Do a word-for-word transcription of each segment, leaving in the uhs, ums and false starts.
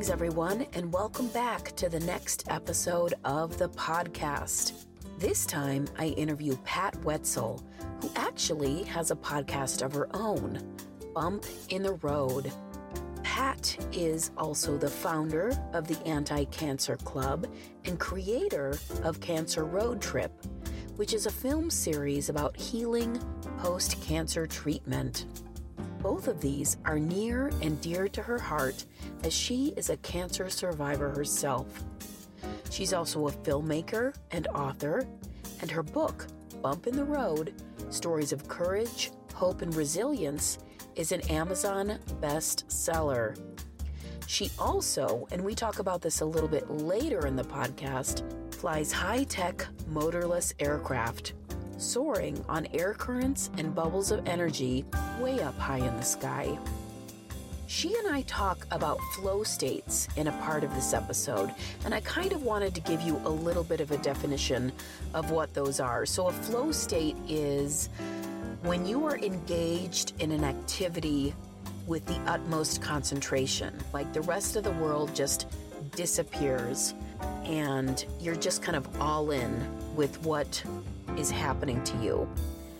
Greetings, everyone, and welcome back to the next episode of the podcast. This time, I interview Pat Wetzel, who actually has a podcast of her own, Bump in the Road. Pat is also the founder of the Anti-Cancer Club and creator of Cancer Road Trip, which is a film series about healing post-cancer treatment. Both of these are near and dear to her heart as she is a cancer survivor herself. She's also a filmmaker and author, and her book, Bump in the Road, Stories of Courage, Hope, and Resilience, is an Amazon bestseller. She also, and we talk about this a little bit later in the podcast, flies high-tech motorless aircraft, soaring on air currents and bubbles of energy way up high in the sky. She and I talk about flow states in a part of this episode, and I kind of wanted to give you a little bit of a definition of what those are. So a flow state is when you are engaged in an activity with the utmost concentration, like the rest of the world just disappears and you're just kind of all in with what is happening to you.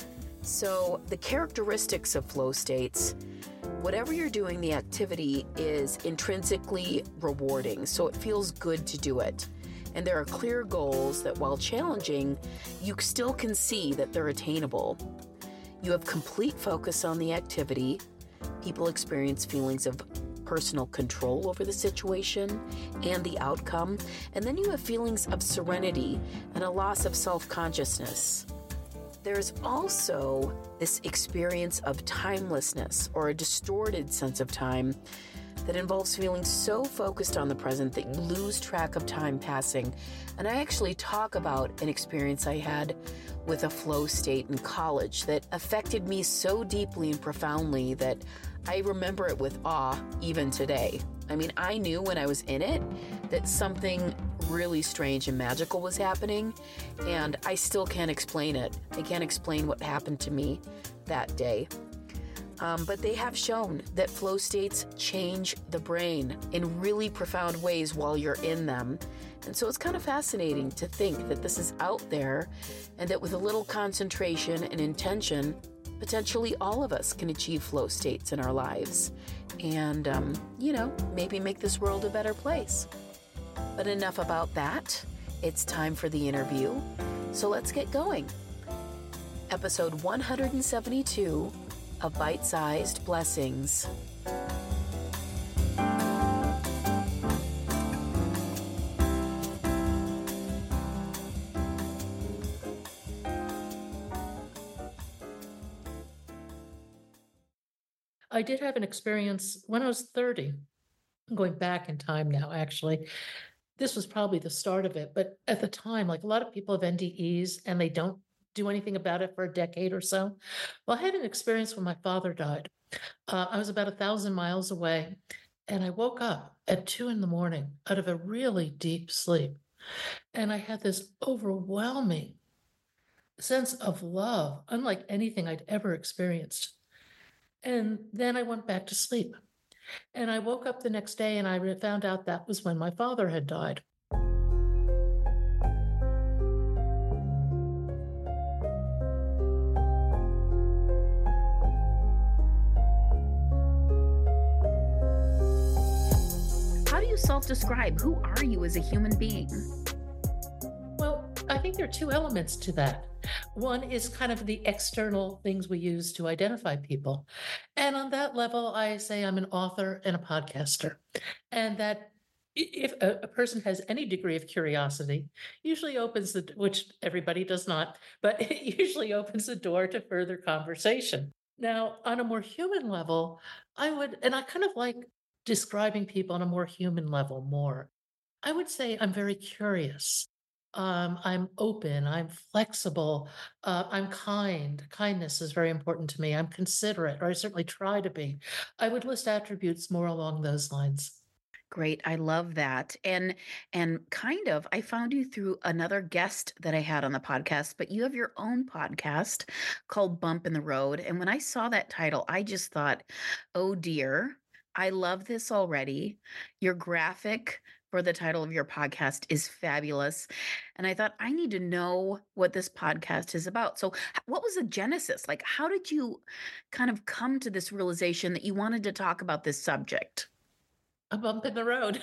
So the characteristics of flow states, whatever you're doing, the activity is intrinsically rewarding, so it feels good to do it. And there are clear goals that, while challenging, you still can see that they're attainable. You have complete focus on the activity. People experience feelings of personal control over the situation and the outcome. And then you have feelings of serenity and a loss of self-consciousness. There's also this experience of timelessness, or a distorted sense of time, that involves feeling so focused on the present that you lose track of time passing. And I actually talk about an experience I had with a flow state in college that affected me so deeply and profoundly that I remember it with awe even today. I mean, I knew when I was in it that something really strange and magical was happening, and I still can't explain it. I can't explain what happened to me that day. Um, but they have shown that flow states change the brain in really profound ways while you're in them. And so it's kind of fascinating to think that this is out there, and that with a little concentration and intention, potentially all of us can achieve flow states in our lives and, um, you know, maybe make this world a better place. But enough about that. It's time for the interview. So let's get going. Episode one hundred seventy-two of Bite-Sized Blessings. I did have an experience when I was thirty. I'm going back in time now, actually. This was probably the start of it. But at the time, like a lot of people have N D Es and they don't do anything about it for a decade or so. Well, I had an experience when my father died. Uh, I was about a thousand miles away, and I woke up at two in the morning out of a really deep sleep. And I had this overwhelming sense of love, unlike anything I'd ever experienced. And then I went back to sleep. And I woke up the next day and I found out that was when my father had died. How do you self-describe? Who are you as a human being? Well, I think there are two elements to that. One is kind of the external things we use to identify people. And on that level, I say I'm an author and a podcaster. And that if a, a person has any degree of curiosity, usually opens the, which everybody does not, but it usually opens the door to further conversation. Now, on a more human level, I would, and I kind of like describing people on a more human level more. I would say I'm very curious. Um, I'm open, I'm flexible, uh, I'm kind. Kindness is very important to me. I'm considerate, or I certainly try to be. I would list attributes more along those lines. Great. I love that. And and kind of, I found you through another guest that I had on the podcast, but you have your own podcast called Bump in the Road. And when I saw that title, I just thought, oh dear, I love this already. Your graphic for the title of your podcast is fabulous. And I thought, I need to know what this podcast is about. So, h- what was the genesis? Like, how did you kind of come to this realization that you wanted to talk about this subject? A bump in the road.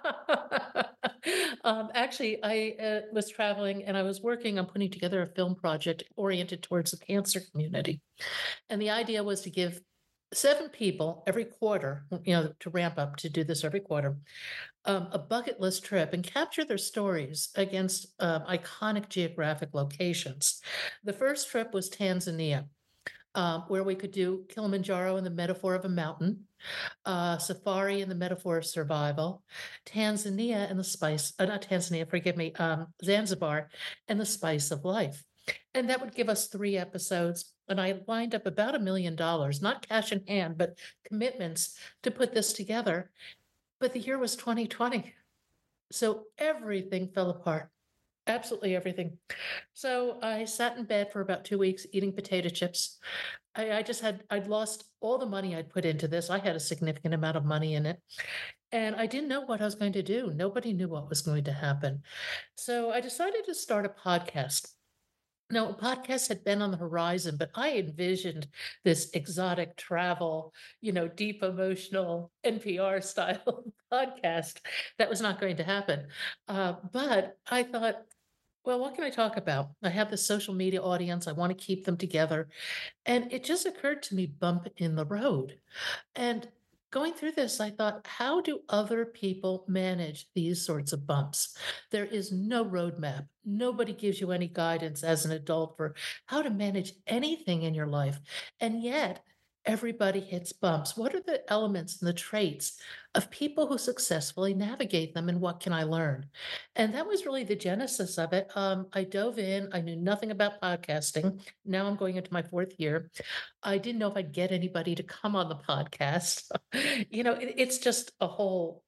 Um, actually, I uh, was traveling and I was working on putting together a film project oriented towards the cancer community. And the idea was to give seven people every quarter, you know, to ramp up to do this every quarter, um, a bucket list trip and capture their stories against um, iconic geographic locations. The first trip was Tanzania, um, where we could do Kilimanjaro in the metaphor of a mountain, uh, safari in the metaphor of survival, Tanzania and the spice, uh, not Tanzania, forgive me, um, Zanzibar and the spice of life. And that would give us three episodes. And I lined up about a million dollars, not cash in hand, but commitments to put this together. But the year was twenty twenty. So everything fell apart. Absolutely everything. So I sat in bed for about two weeks eating potato chips. I, I just had, I'd lost all the money I'd put into this. I had a significant amount of money in it. And I didn't know what I was going to do. Nobody knew what was going to happen. So I decided to start a podcast. Now, a podcast had been on the horizon, but I envisioned this exotic travel, you know, deep emotional N P R style podcast. That was not going to happen. Uh, but I thought, well, what can I talk about? I have this social media audience. I want to keep them together. And it just occurred to me bump in the road. And going through this, I thought, how do other people manage these sorts of bumps? There is no roadmap. Nobody gives you any guidance as an adult for how to manage anything in your life. And yet, everybody hits bumps. What are the elements and the traits of people who successfully navigate them, and what can I learn? And that was really the genesis of it. Um, I dove in, I knew nothing about podcasting. Now I'm going into my fourth year. I didn't know if I'd get anybody to come on the podcast. You know, it, it's just a whole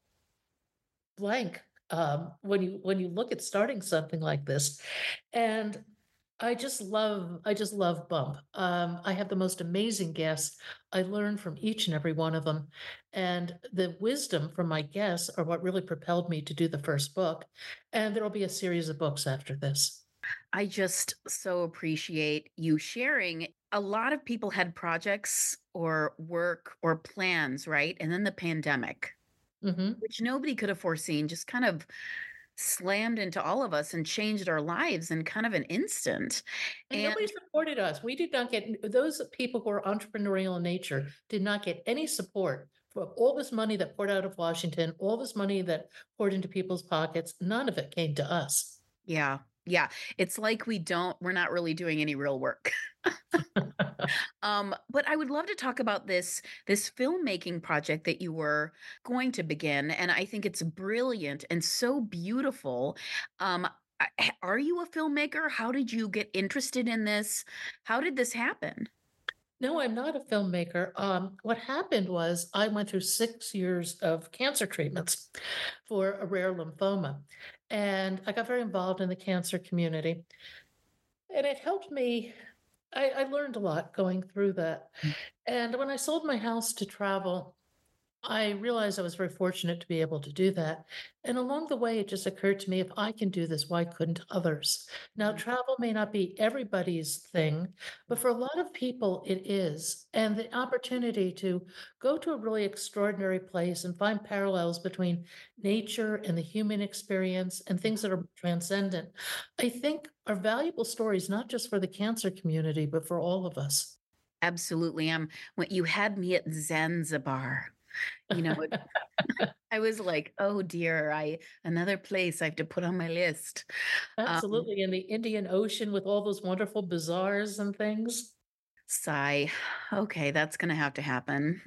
blank um, when you when you look at starting something like this. And I just love I just love Bump. Um, I have the most amazing guests. I learn from each and every one of them, and the wisdom from my guests are what really propelled me to do the first book. And there will be a series of books after this. I just so appreciate you sharing. A lot of people had projects or work or plans, right? And then the pandemic, Mhm. which nobody could have foreseen, just kind of slammed into all of us and changed our lives in kind of an instant. And nobody And supported us. We did not get those people who are entrepreneurial in nature did not get any support for all this money that poured out of Washington, all this money that poured into people's pockets. None of it came to us. yeah, yeah, it's like we don't, we're not really doing any real work. Um, but I would love to talk about this this filmmaking project that you were going to begin, and I think it's brilliant and so beautiful. Um, I- h- are you a filmmaker? How did you get interested in this? How did this happen? No, I'm not a filmmaker. Um, what happened was I went through six years of cancer treatments for a rare lymphoma, and I got very involved in the cancer community. And it helped me. I, I learned a lot going through that. And when I sold my house to travel, I realized I was very fortunate to be able to do that. And along the way, it just occurred to me, if I can do this, why couldn't others? Now, Mhm. travel may not be everybody's thing, but for a lot of people, it is. And the opportunity to go to a really extraordinary place and find parallels between nature and the human experience and things that are transcendent, I think are valuable stories, not just for the cancer community, but for all of us. Absolutely. Um, when you had me at Zanzibar, you know, it- I was like, oh dear, I another place I have to put on my list. Um, Absolutely, in the Indian Ocean with all those wonderful bazaars and things. sigh. Okay, that's gonna have to happen.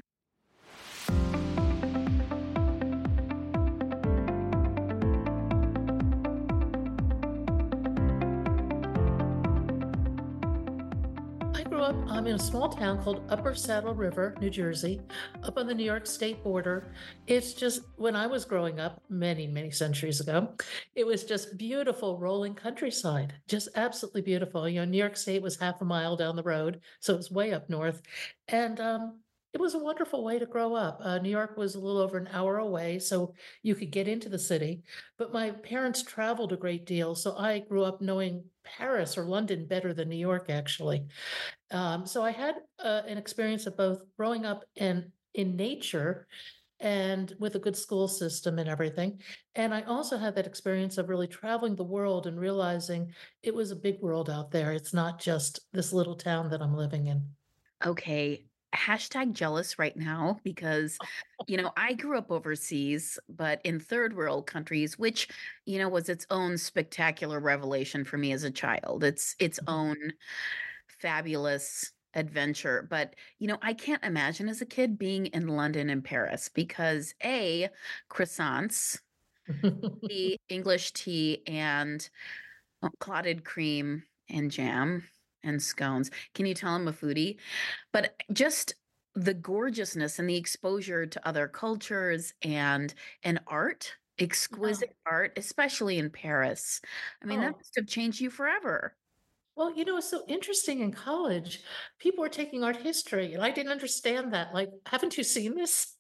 I grew up um, in a small town called Upper Saddle River, New Jersey, up on the New York State border. It's just, when I was growing up, many, many centuries ago, it was just beautiful rolling countryside, just absolutely beautiful. You know, New York State was half a mile down the road, so it was way up north. And um, It was a wonderful way to grow up. Uh, New York was a little over an hour away, so you could get into the city. But my parents traveled a great deal, so I grew up knowing Paris or London better than New York, actually. Um, so I had uh, an experience of both growing up in in nature and with a good school system and everything. And I also had that experience of really traveling the world and realizing it was a big world out there. It's not just this little town that I'm living in. Okay, hashtag jealous right now because, you know, I grew up overseas, but in third world countries, which, you know, was its own spectacular revelation for me as a child. It's its own fabulous adventure. But, you know, I can't imagine as a kid being in London and Paris because A, croissants, the English tea, and uh, clotted cream and jam and scones. Can you tell I'm a foodie? But just the gorgeousness and the exposure to other cultures and and art, Yeah. exquisite art, especially in Paris. I mean, that Oh, must have changed you forever. well, you know, it's so interesting in college. People were taking art history, and I didn't understand that. Like, haven't you seen this?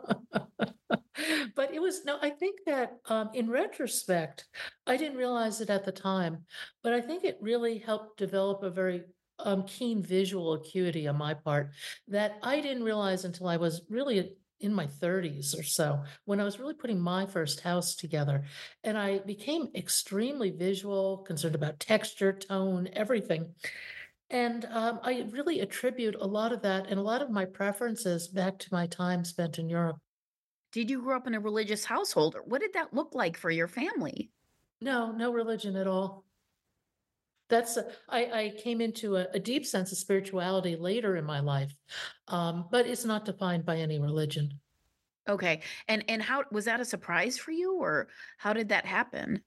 But it was no, I think that um, in retrospect, I didn't realize it at the time, but I think it really helped develop a very um, keen visual acuity on my part that I didn't realize until I was really in my thirties or so, when I was really putting my first house together. And I became extremely visual, concerned about texture, tone, everything. And um, I really attribute a lot of that and a lot of my preferences back to my time spent in Europe. Did you grow up in a religious household? Or what did that look like for your family? No, no religion at all. That's a, I, I came into a, a deep sense of spirituality later in my life, um, but it's not defined by any religion. Okay. And and how was that a surprise for you or how did that happen?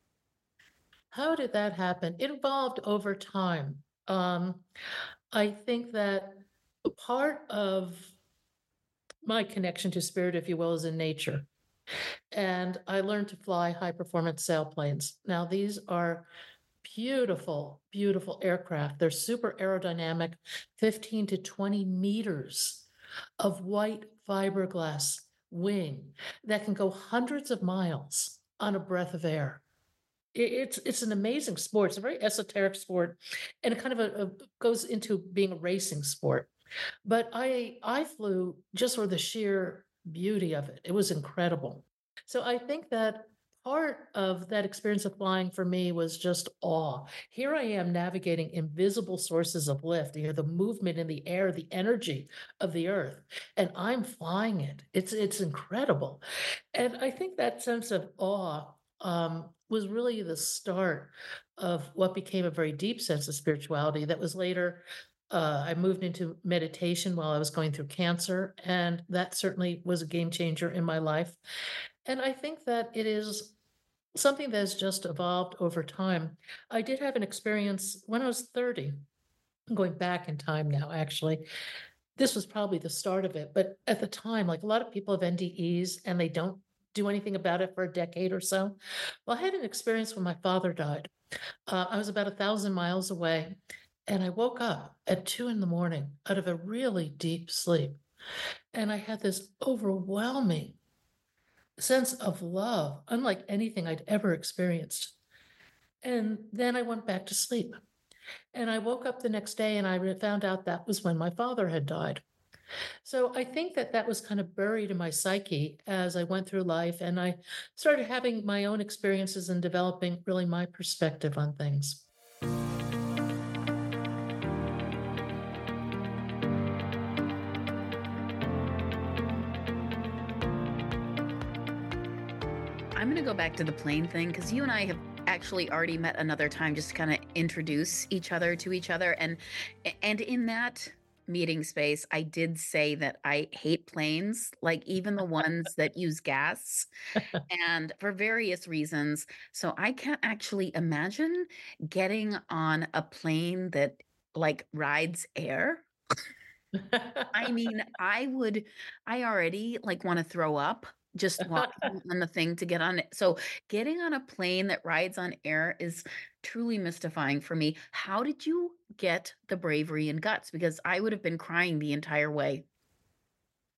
How did that happen? It evolved over time. Um, I think that part of my connection to spirit, if you will, is in nature. And I learned to fly high performance sailplanes. Now, these are beautiful, beautiful aircraft. They're super aerodynamic, fifteen to twenty meters of white fiberglass wing that can go hundreds of miles on a breath of air. It- It's it's an amazing sport. It's a very esoteric sport, and it kind of a, a- goes into being a racing sport. But I I flew just for the sheer beauty of it. It was incredible. So I think that part of that experience of flying for me was just awe. Here I am navigating invisible sources of lift, you know, the movement in the air, the energy of the earth, and I'm flying it. It's it's incredible. And I think that sense of awe um, was really the start of what became a very deep sense of spirituality that was later uh, I moved into meditation while I was going through cancer, and that certainly was a game changer in my life. And I think that it is something that has just evolved over time. I did have an experience when I was thirty, going back in time now, actually. This was probably the start of it, but at the time, like a lot of people have N D Es and they don't do anything about it for a decade or so. Well, I had an experience when my father died. Uh, I was about a thousand miles away, and I woke up at two in the morning out of a really deep sleep. And I had this overwhelming sense of love, unlike anything I'd ever experienced. And then I went back to sleep. And I woke up the next day and I re- found out that was when my father had died. So I think that that was kind of buried in my psyche as I went through life. And I started having my own experiences and developing really my perspective on things. I'm going to go back to the plane thing because you and I have actually already met another time just to kind of introduce each other to each other. And and in that meeting space, I did say that I hate planes, like even the ones that use gas, and for various reasons. So I can't actually imagine getting on a plane that like rides air. I mean, I would I already, like, wanna throw up just walking on the thing to get on it. So, getting on a plane that rides on air is truly mystifying for me. How did you get the bravery and guts? Because I would have been crying the entire way.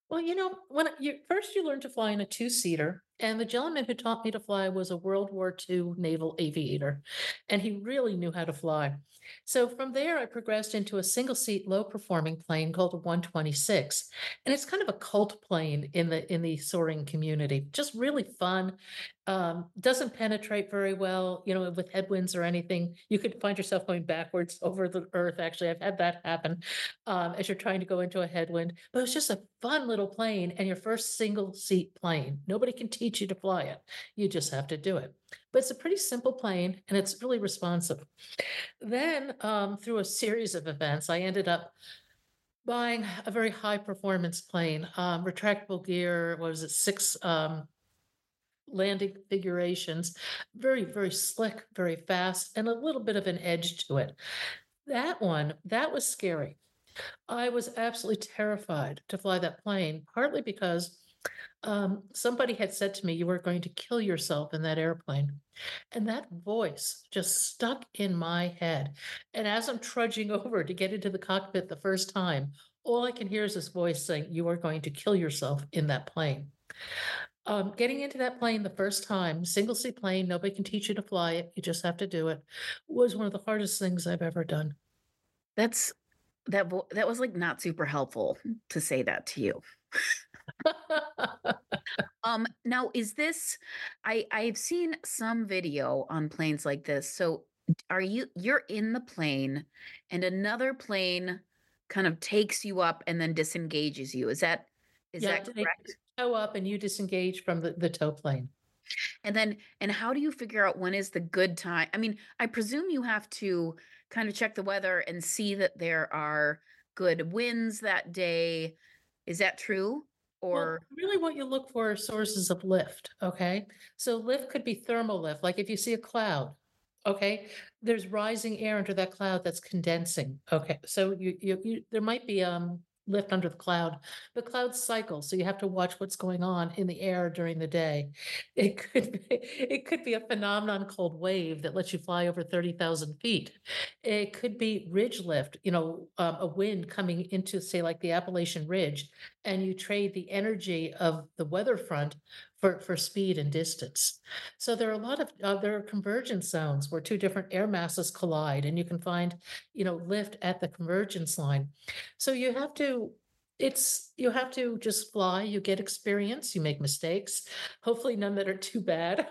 Well, you know, when you first you learn to fly in a two-seater, and the gentleman who taught me to fly was a World War two naval aviator, and he really knew how to fly. So from there, I progressed into a single-seat, low-performing plane called a one twenty-six, and it's kind of a cult plane in the in the soaring community. Just really fun. Um, doesn't penetrate very well, you know, with headwinds or anything. You could find yourself going backwards over the earth. Actually, I've had that happen um, as you're trying to go into a headwind. But it's just a fun little plane and your first single seat plane. Nobody can teach you to fly it. You just have to do it. But it's a pretty simple plane and it's really responsive. Then, um, through a series of events, I ended up buying a very high performance plane, um, retractable gear. What was it? Six um, landing configurations, very, very slick, very fast, and a little bit of an edge to it. That one, that was scary. I was absolutely terrified to fly that plane, partly because um, somebody had said to me, "You were going to kill yourself in that airplane." And that voice just stuck in my head. And as I'm trudging over to get into the cockpit the first time, all I can hear is this voice saying, "You are going to kill yourself in that plane." Um, getting into that plane the first time, single seat plane, nobody can teach you to fly it. You just have to do it, was one of the hardest things I've ever done. That's that vo that was, like, not super helpful to say that to you. Um, now is this I I've seen some video on planes like this. So d are you you're in the plane and another plane kind of takes you up and then disengages you. Is that is Yeah, that to take correct? tow up and you disengage from the the tow plane. And then and how do you figure out when is the good time? I mean, I presume you have to kind of check the weather and see that there are good winds that day. Is that true? Well, Or really what you look for are sources of lift, okay? So lift could be thermal lift, like if you see a cloud, okay? There's rising air under that cloud that's condensing, okay? So you you, you there might be um lift under the cloud. The clouds cycle, so you have to watch what's going on in the air during the day. It could be it could be a phenomenon called wave that lets you fly over thirty thousand feet. It could be ridge lift, you know, um, a wind coming into, say, like the Appalachian Ridge, and you trade the energy of the weather front for, for speed and distance. So there are a lot of uh, there are convergence zones where two different air masses collide, and you can find, you know, lift at the convergence line. So you have to. It's you have to just fly. You get experience. You make mistakes, hopefully none that are too bad,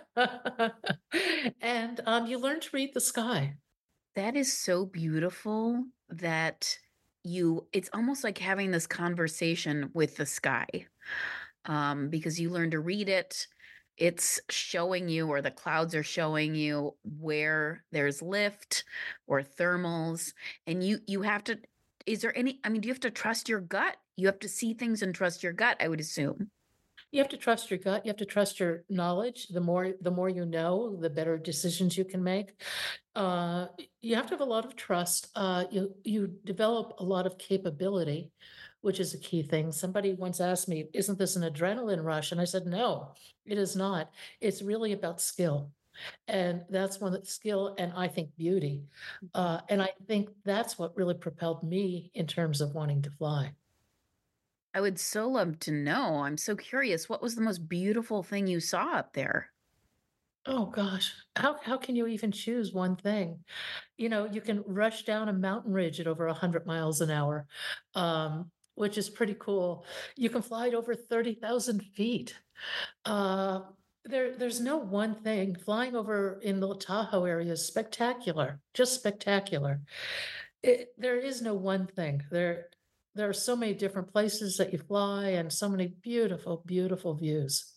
and um, you learn to read the sky. that is so beautiful that you it's almost like having this conversation with the sky, um, because you learn to read it. It's showing you, or the clouds are showing you where there's lift or thermals, and you you have to is there any I mean, do you have to trust your gut? You have to see things and trust your gut, I would assume. You have to trust your gut. You have to trust your knowledge. The more the more you know, the better decisions you can make. Uh, you have to have a lot of trust. Uh, you you develop a lot of capability, which is a key thing. Somebody once asked me, "Isn't this an adrenaline rush?" And I said, "No, it is not. It's really about skill." And that's one that skill and I think beauty. Uh, and I think that's what really propelled me in terms of wanting to fly. I would so love to know. I'm so curious. What was the most beautiful thing you saw up there? Oh gosh, how how can you even choose one thing? You know, you can rush down a mountain ridge at over one hundred miles an hour, um, which is pretty cool. You can fly at over thirty thousand feet. Uh, there, there's no one thing. Flying over in the Tahoe area is spectacular, just spectacular. It, there is no one thing. There, there are so many different places that you fly and so many beautiful, beautiful views.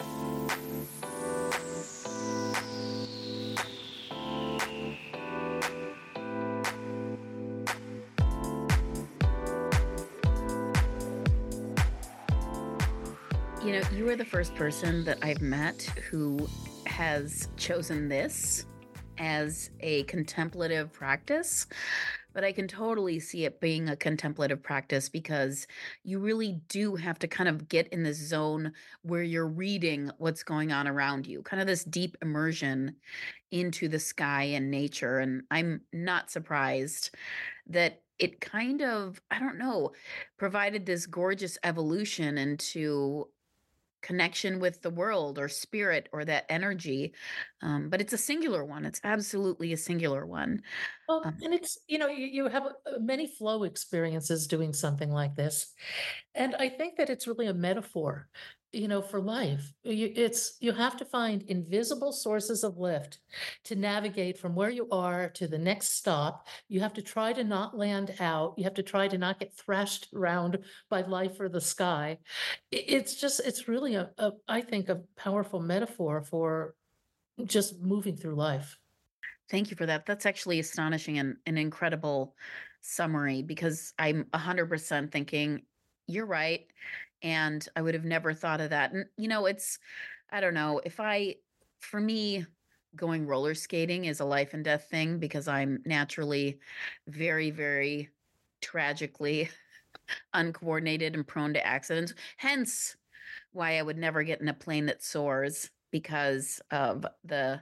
You know, you are the first person that I've met who has chosen this as a contemplative practice, but I can totally see it being a contemplative practice because you really do have to kind of get in this zone where you're reading what's going on around you, kind of this deep immersion into the sky and nature. And I'm not surprised that it kind of, I don't know, provided this gorgeous evolution into connection with the world or spirit or that energy. Um, but it's a singular one. It's absolutely a singular one. Well, Um, and it's, you know, you, you have uh, many flow experiences doing something like this. And I think that it's really a metaphor, you know, for life. You, it's, you have to find invisible sources of lift to navigate from where you are to the next stop. You have to try to not land out. You have to try to not get thrashed around by life or the sky. I- It's just, it's really a, a I think, a powerful metaphor for just moving through life. Thank you for that. That's actually astonishing and an incredible summary because I'm one hundred percent thinking, you're right. And I would have never thought of that. And, you know, it's, I don't know, if I, for me, going roller skating is a life and death thing because I'm naturally very, very tragically uncoordinated and prone to accidents. Hence, why I would never get in a plane that soars because of the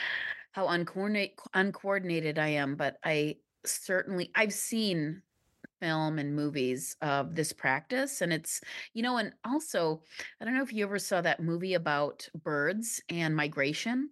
how uncoordinate uncoordinated I am, but I certainly I've seen film and movies of this practice and it's you know and also I don't know if you ever saw that movie about birds and migration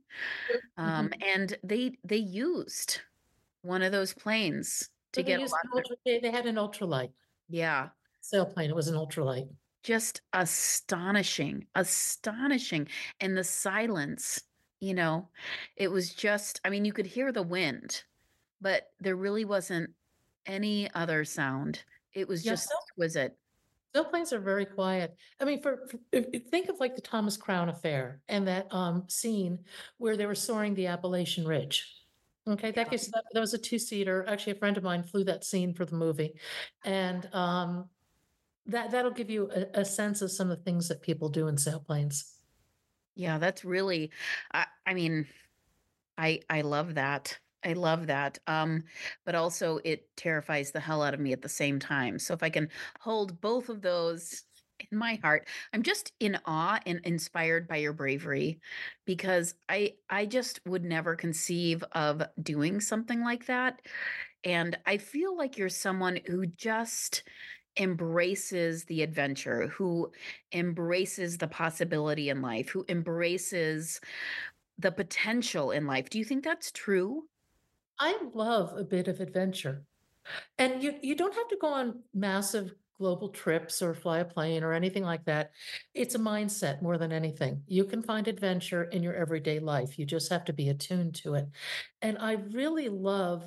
um Mhm. and they they used one of those planes So to they get a used lot an of their ultra, they, they had an ultralight yeah. sailplane. It was an ultralight. Just astonishing, astonishing, and the silence, you know, it was just I mean, you could hear the wind, but there really wasn't any other sound. It was Yeah, just sail, exquisite. sailplanes are very quiet. I mean, for, for if, if- think of like the Thomas Crown affair and that um scene where they were soaring the Appalachian Ridge. Okay, that Yeah. gets that, that was a two-seater. Actually, a friend of mine flew that scene for the movie, and um that that'll give you a, a sense of some of the things that people do in sailplanes. Yeah, that's really I I mean, I I love that. I love that. Um, but also it terrifies the hell out of me at the same time. So if I can hold both of those in my heart, I'm just in awe and inspired by your bravery because I I just would never conceive of doing something like that. And I feel like you're someone who just embraces the adventure, who embraces the possibility in life, who embraces the potential in life. Do you think that's true? I love a bit of adventure. And you you don't have to go on massive global trips or fly a plane or anything like that. It's a mindset more than anything. You can find adventure in your everyday life. You just have to be attuned to it. And I really love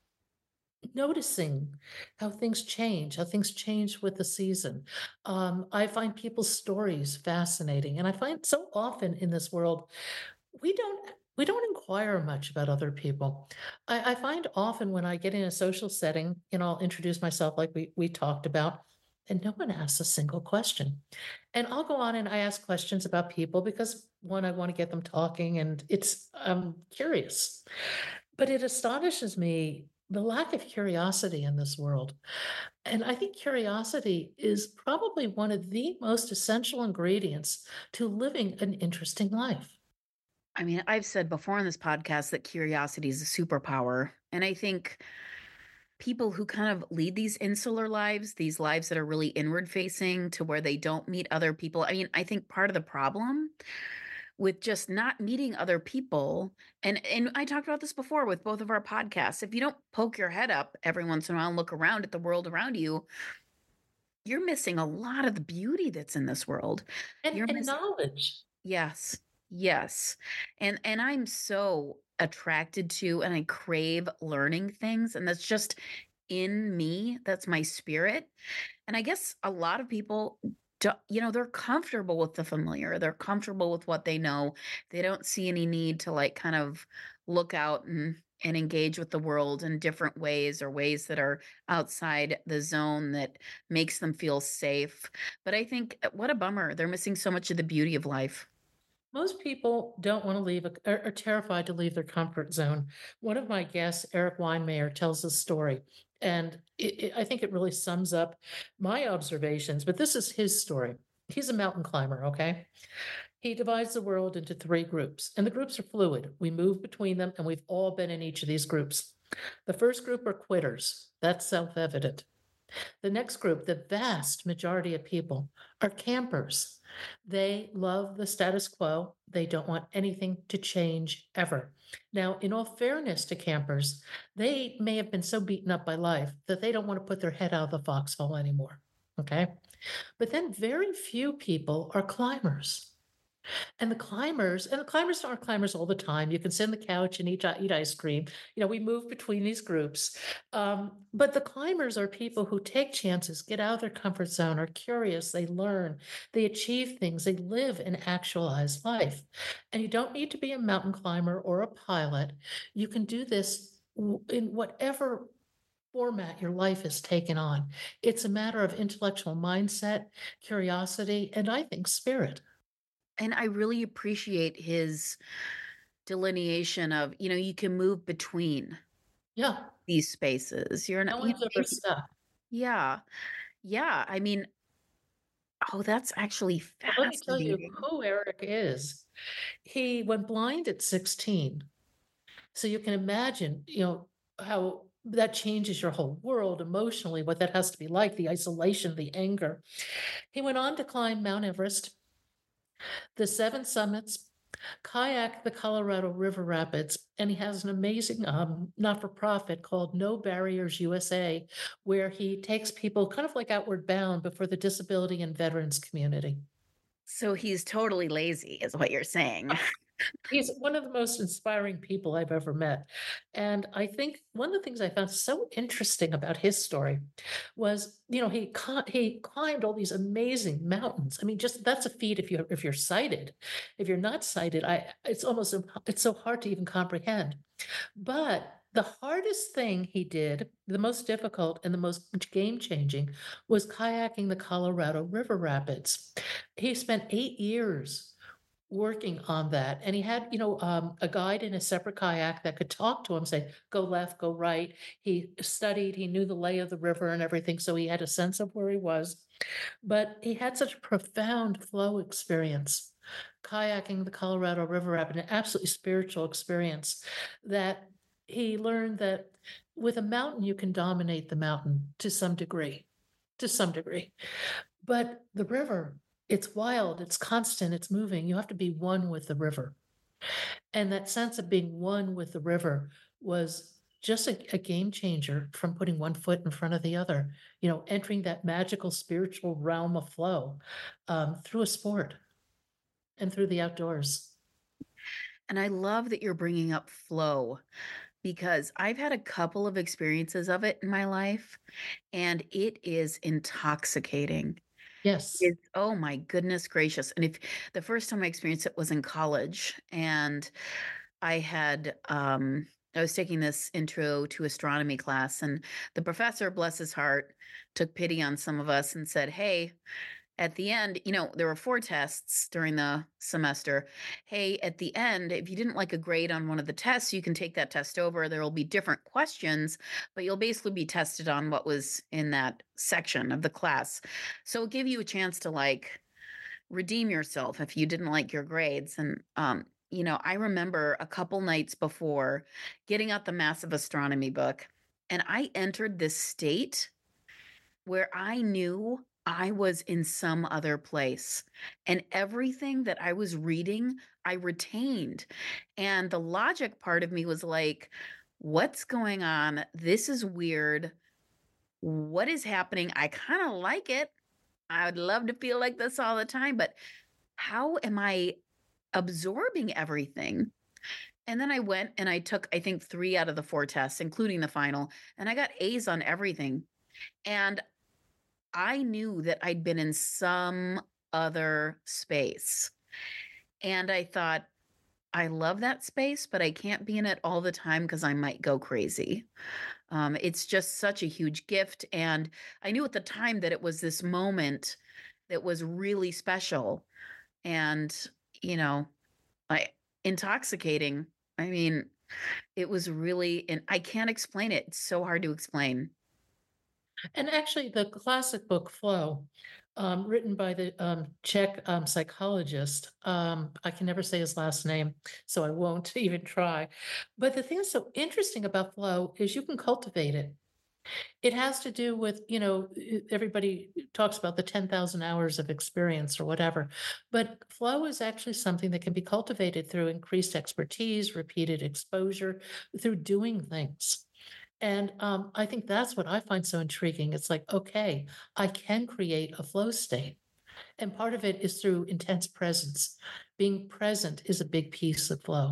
noticing how things change, how things change with the season. Um, I find people's stories fascinating. And I find so often in this world, we don't we don't inquire much about other people. I, I find often when I get in a social setting, you know, I'll introduce myself like we we talked about, and no one asks a single question. And I'll go on and I ask questions about people because one, I want to get them talking, and it's I'm curious. But it astonishes me the lack of curiosity in this world. And I think curiosity is probably one of the most essential ingredients to living an interesting life. I mean, I've said before in this podcast that curiosity is a superpower. And I think people who kind of lead these insular lives, these lives that are really inward facing to where they don't meet other people. I mean, I think part of the problem with just not meeting other people and and I talked about this before with both of our podcasts. If you don't poke your head up every once in a while and look around at the world around you, you're missing a lot of the beauty that's in this world. And You're and missing knowledge. yes. Yes. And and I'm so attracted to and I crave learning things and that's just in me. That's my spirit. And I guess a lot of people do, you know, they're comfortable with the familiar. They're comfortable with what they know. They don't see any need to like kind of look out and and engage with the world in different ways or ways that are outside the zone that makes them feel safe. But I think uh, what a bummer. They're missing so much of the beauty of life. Most people don't want to leave, a, are, are terrified to leave their comfort zone. One of my guests, Eric Weinmayer, tells a story, and it, it- I think it really sums up my observations. But this is his story. He's a mountain climber, okay? He divides the world into three groups, and the groups are fluid. We move between them, and we've all been in each of these groups. The first group are quitters. That's self-evident. The next group, the vast majority of people, are campers. They love the status quo. They don't want anything to change ever. Now, in all fairness to campers, they may have been so beaten up by life that they don't want to put their head out of the foxhole anymore. Okay. But then very few people are climbers. And the climbers, and the climbers aren't climbers all the time. You can sit on the couch and eat, eat ice cream. You know, we move between these groups. Um, but the climbers are people who take chances, get out of their comfort zone, are curious, they learn, they achieve things, they live an actualized life. And you don't need to be a mountain climber or a pilot. You can do this in whatever format your life has taken on. It's a matter of intellectual mindset, curiosity, and I think spirit. And I really appreciate his delineation of, you know, you can move between Yeah. these spaces. You're No not, you one's ever know, stuck. yeah. Yeah. I mean, oh, that's actually But let me tell you fascinating. who Eric is. He went blind at sixteen. So you can imagine, you know, how that changes your whole world emotionally, what that has to be like, the isolation, the anger. He went on to climb Mount Everest, the seven summits, kayak the Colorado River Rapids, and he has an amazing um, not-for-profit called No Barriers U S A, where he takes people kind of like Outward Bound, but for the disability and veterans community. So he's totally lazy, is what you're saying. He's one of the most inspiring people I've ever met. And I think one of the things I found so interesting about his story was, you know, he cli- he climbed all these amazing mountains. I mean, just that's a feat if you if you're sighted. If you're not sighted, I it's almost im- it's so hard to even comprehend. But the hardest thing he did, the most difficult and the most game changing, was kayaking the Colorado River Rapids. He spent eight years working on that. And he had, you know, um, a guide in a separate kayak that could talk to him, say, go left, go right. He studied, he knew the lay of the river and everything. So he had a sense of where he was. But he had such a profound flow experience, kayaking the Colorado River Rapid, an absolutely spiritual experience that he learned that with a mountain, you can dominate the mountain to some degree, to some degree. But the river, it's wild, it's constant, it's moving. You have to be one with the river. And that sense of being one with the river was just a, a game changer from putting one foot in front of the other, you know, entering that magical spiritual realm of flow um, through a sport and through the outdoors. And I love that you're bringing up flow because I've had a couple of experiences of it in my life, and it is intoxicating. Yes. It's, oh my goodness gracious. And if the first time I experienced it was in college, and I had um I was taking this intro to astronomy class, and the professor, bless his heart, took pity on some of us and said, "Hey, at the end, you know, there were four tests during the semester. Hey, at the end, if you didn't like a grade on one of the tests, you can take that test over. There will be different questions, but you'll basically be tested on what was in that section of the class. So it'll give you a chance to like redeem yourself if you didn't like your grades." And um, you know, I remember a couple nights before getting out the massive astronomy book, and I entered this state where I knew I was in some other place. And everything that I was reading, I retained. And the logic part of me was like, what's going on? This is weird. What is happening? I kind of like it. I would love to feel like this all the time, but how am I absorbing everything? And then I went and I took, I think, three out of the four tests, including the final, and I got A's on everything. And I knew that I'd been in some other space. And I thought, I love that space, but I can't be in it all the time because I might go crazy. Um, it's just such a huge gift. And I knew at the time that it was this moment that was really special and, you know, I intoxicating. I mean, it was really, and I can't explain it. It's so hard to explain. And actually, the classic book Flow um, written by the um, Czech um, psychologist. Um, I can never say his last name, so I won't even try. But the thing that's so interesting about flow is you can cultivate it. It has to do with, you know, e- everybody talks about the ten thousand hours of experience or whatever, but flow is actually something that can be cultivated through increased expertise, repeated exposure, through doing things. And um, I think that's what I find so intriguing. It's like, okay, I can create a flow state. And part of it is through intense presence. Being present is a big piece of flow.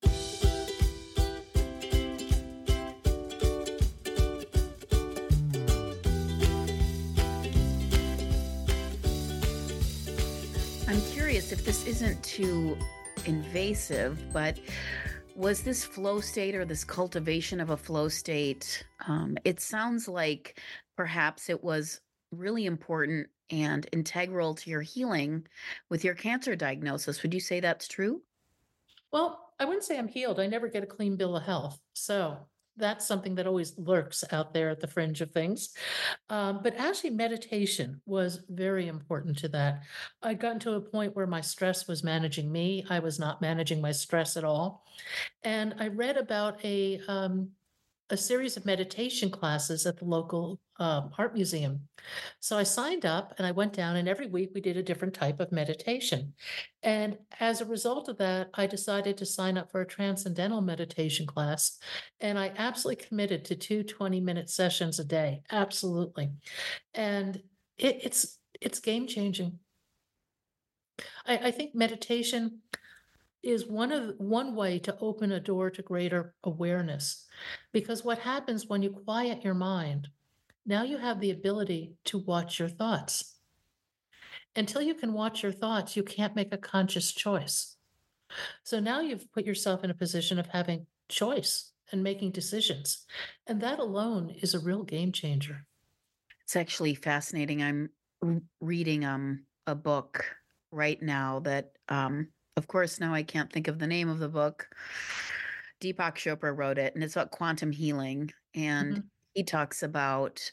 I'm curious if this isn't too invasive, but was this flow state or this cultivation of a flow state? Um, it sounds like perhaps it was really important and integral to your healing with your cancer diagnosis. Would you say that's true? Well, I wouldn't say I'm healed. I never get a clean bill of health. So that's something that always lurks out there at the fringe of things. Um, but actually, meditation was very important to that. I'd gotten to a point where my stress was managing me. I was not managing my stress at all. And I read about a um, a series of meditation classes at the local um, art museum. So I signed up and I went down, and every week we did a different type of meditation. And as a result of that, I decided to sign up for a transcendental meditation class. And I absolutely committed to two twenty minute sessions a day. Absolutely. And it, it's it's game changing. I, I think meditation is one of one way to open a door to greater awareness. Because what happens when you quiet your mind, now you have the ability to watch your thoughts. Until you can watch your thoughts, you can't make a conscious choice. So now you've put yourself in a position of having choice and making decisions. And that alone is a real game changer. It's actually fascinating. I'm r- reading um a book right now that um of course now I can't think of the name of the book. Deepak Chopra wrote it and it's about quantum healing and Mhm. he talks about,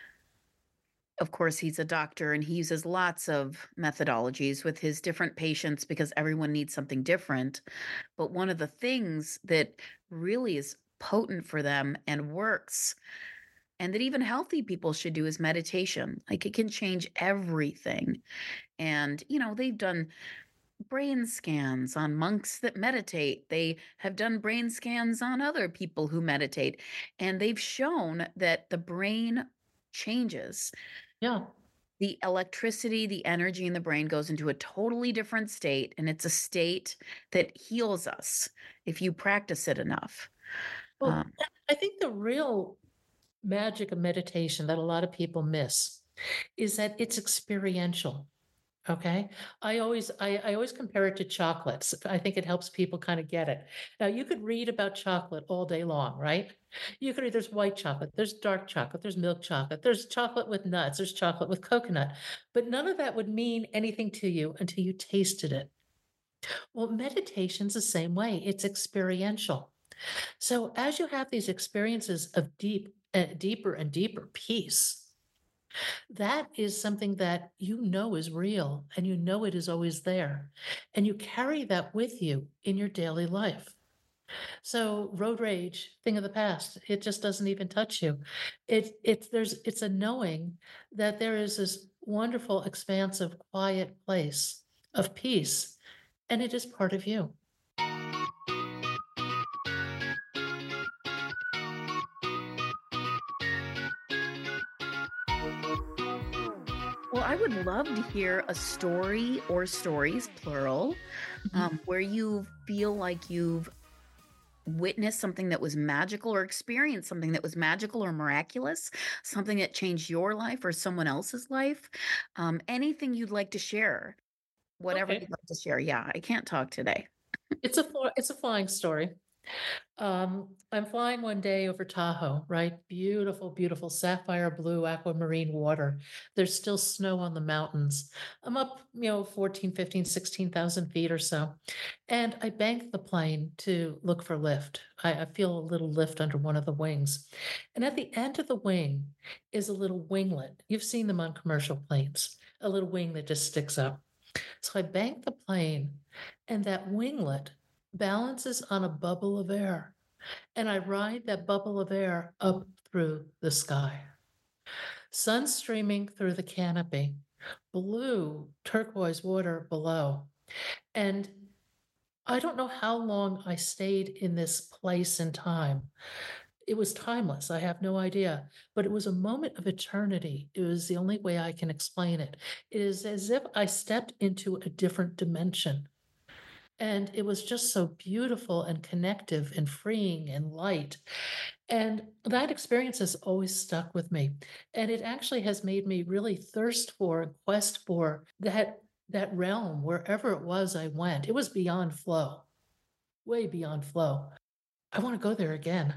of course he's a doctor and he uses lots of methodologies with his different patients because everyone needs something different. But one of the things that really is potent for them and works and that even healthy people should do is meditation. Like it can change everything. And, you know, they've done brain scans on monks that meditate. They have done brain scans on other people who meditate. And they've shown that the brain changes. Yeah. The electricity, the energy in the brain goes into a totally different state. And it's a state that heals us if you practice it enough. Well, Um, I think the real magic of meditation that a lot of people miss is that it's experiential. Okay. I always I, I always compare it to chocolates. I think it helps people kind of get it. Now you could read about chocolate all day long, right? You could read there's white chocolate, there's dark chocolate, there's milk chocolate, there's chocolate with nuts, there's chocolate with coconut. But none of that would mean anything to you until you tasted it. Well, meditation's the same way. It's experiential. So as you have these experiences of deep, uh, deeper and deeper peace, that is something that you know is real and you know it is always there. And you carry that with you in your daily life. So road rage, thing of the past, it just doesn't even touch you. It it's there's it's a knowing that there is this wonderful, expansive, quiet place of peace, and it is part of you. Well, I would love to hear a story or stories, plural, Mhm. um, where you feel like you've witnessed something that was magical or experienced something that was magical or miraculous, something that changed your life or someone else's life. Um, anything you'd like to share, whatever Okay. you'd like to share. Yeah, I can't talk today. It's a fly- it's a flying story. Um, I'm flying one day over Tahoe, right? Beautiful, beautiful sapphire blue aquamarine water. There's still snow on the mountains. I'm up, you know, fourteen, fifteen, sixteen thousand feet or so. And I bank the plane to look for lift. I, I feel a little lift under one of the wings. And at the end of the wing is a little winglet. You've seen them on commercial planes, a little wing that just sticks up. So I bank the plane, and that winglet balances on a bubble of air. And I ride that bubble of air up through the sky. Sun streaming through the canopy, blue turquoise water below. And I don't know how long I stayed in this place and time. It was timeless. I have no idea, but it was a moment of eternity. It was the only way I can explain it. It is as if I stepped into a different dimension. And it was just so beautiful and connective and freeing and light. And that experience has always stuck with me. And it actually has made me really thirst for and quest for that that realm wherever it was I went. It was beyond flow, way beyond flow. I want to go there again.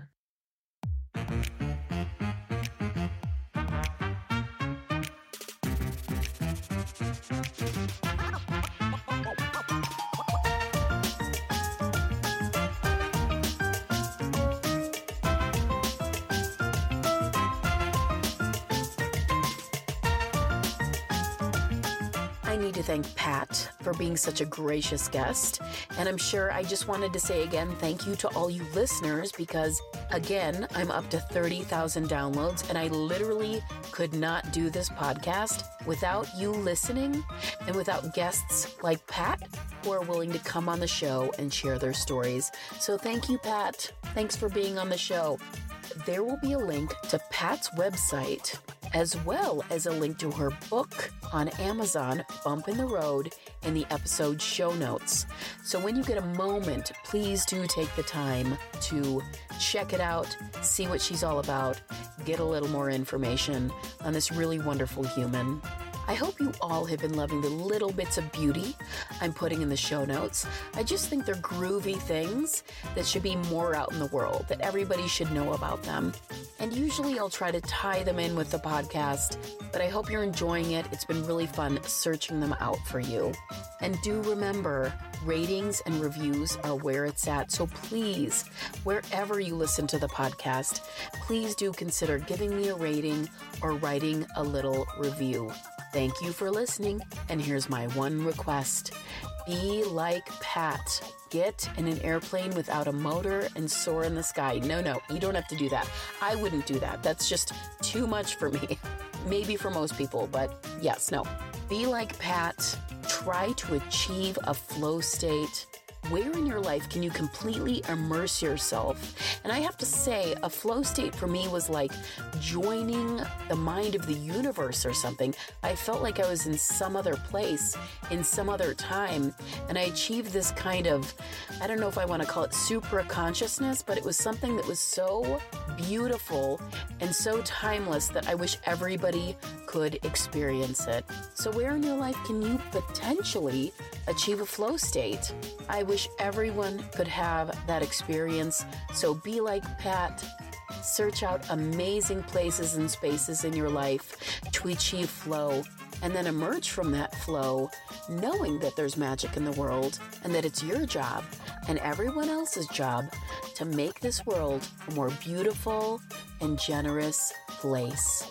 I need to thank Pat for being such a gracious guest. And I'm sure I just wanted to say again, thank you to all you listeners, because again, I'm up to thirty thousand downloads, and I literally could not do this podcast without you listening and without guests like Pat who are willing to come on the show and share their stories. So thank you, Pat. Thanks for being on the show. There will be a link to Pat's website, as well as a link to her book on Amazon, Bump in the Road, in the episode show notes. So when you get a moment, please do take the time to check it out, see what she's all about, get a little more information on this really wonderful human. I hope you all have been loving the little bits of beauty I'm putting in the show notes. I just think they're groovy things that should be more out in the world, that everybody should know about them. And usually I'll try to tie them in with the podcast, but I hope you're enjoying it. It's been really fun searching them out for you. And do remember, ratings and reviews are where it's at. So please, wherever you listen to the podcast, please do consider giving me a rating or writing a little review. Thank you for listening, and here's my one request. Be like Pat. Get in an airplane without a motor and soar in the sky. No, no, you don't have to do that. I wouldn't do that. That's just too much for me. Maybe for most people, but yes, no. Be like Pat. Try to achieve a flow state. Where in your life can you completely immerse yourself? And I have to say, a flow state for me was like joining the mind of the universe or something. I felt like I was in some other place, in some other time, and I achieved this kind of, I don't know if I want to call it supra consciousness, but it was something that was so beautiful and so timeless that I wish everybody could experience it. So where in your life can you potentially achieve a flow state? I wish everyone could have that experience. So be like Pat. Search out amazing places and spaces in your life to achieve flow, and then emerge from that flow knowing that there's magic in the world and that it's your job and everyone else's job to make this world a more beautiful and generous place.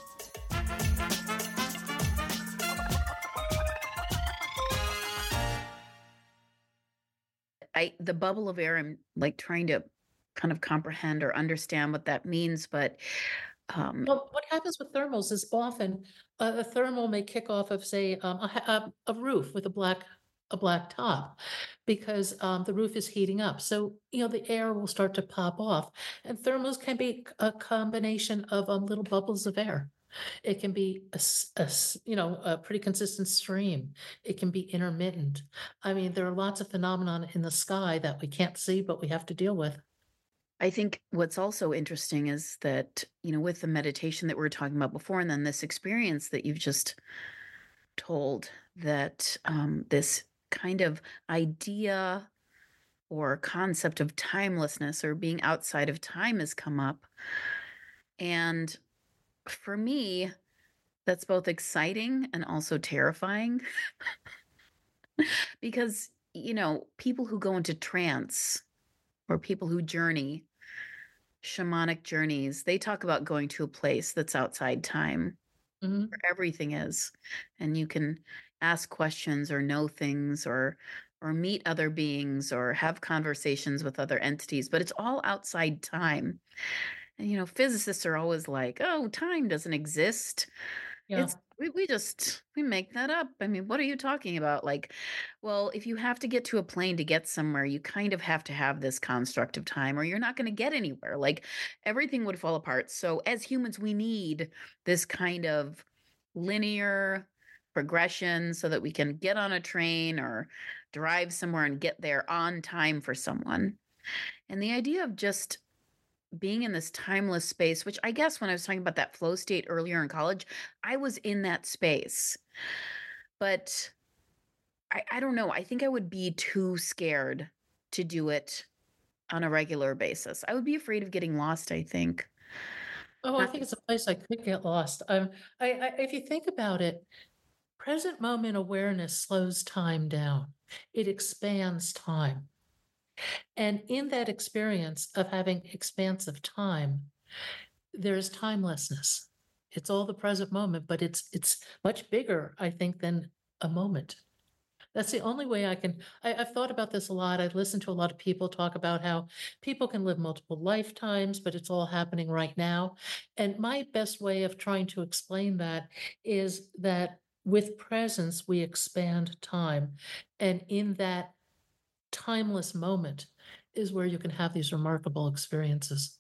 I, the bubble of air, I'm like trying to kind of comprehend or understand what that means, but um, Well, what happens with thermals is often a, a thermal may kick off of, say, um, a, ha- a, a roof with a black a black top, because um, the roof is heating up. So you know the air will start to pop off, and thermals can be a combination of um, little bubbles of air. It can be a, s- a s- you know a pretty consistent stream. It can be intermittent. I mean, there are lots of phenomenon in the sky that we can't see, but we have to deal with. I think what's also interesting is that, you know, with the meditation that we were talking about before, and then this experience that you've just told, that um, this kind of idea or concept of timelessness or being outside of time has come up. And for me, that's both exciting and also terrifying because, you know, people who go into trance or people who journey, shamanic journeys, they talk about going to a place that's outside time Mhm. where everything is, and you can ask questions or know things or or meet other beings or have conversations with other entities, but it's all outside time. And you know, physicists are always like, "Oh, time doesn't exist. Yeah. It's we, we just we make that up. I mean, what are you talking about?" Like, well, if you have to get to a plane to get somewhere, you kind of have to have this construct of time or you're not going to get anywhere. Like everything would fall apart. So as humans, we need this kind of linear progression so that we can get on a train or drive somewhere and get there on time for someone. And the idea of just being in this timeless space, which I guess when I was talking about that flow state earlier in college, I was in that space. But I, I don't know. I think I would be too scared to do it on a regular basis. I would be afraid of getting lost, I think. Oh, I Not think it's a place I could get lost. Um, I, I, if you think about it, present moment awareness slows time down. It expands time. And in that experience of having expansive time, there's timelessness. It's all the present moment, but it's it's much bigger, I think, than a moment. That's the only way I can. I, I've thought about this a lot. I've listened to a lot of people talk about how people can live multiple lifetimes, but it's all happening right now. And my best way of trying to explain that is that with presence, we expand time. And in that timeless moment is where you can have these remarkable experiences.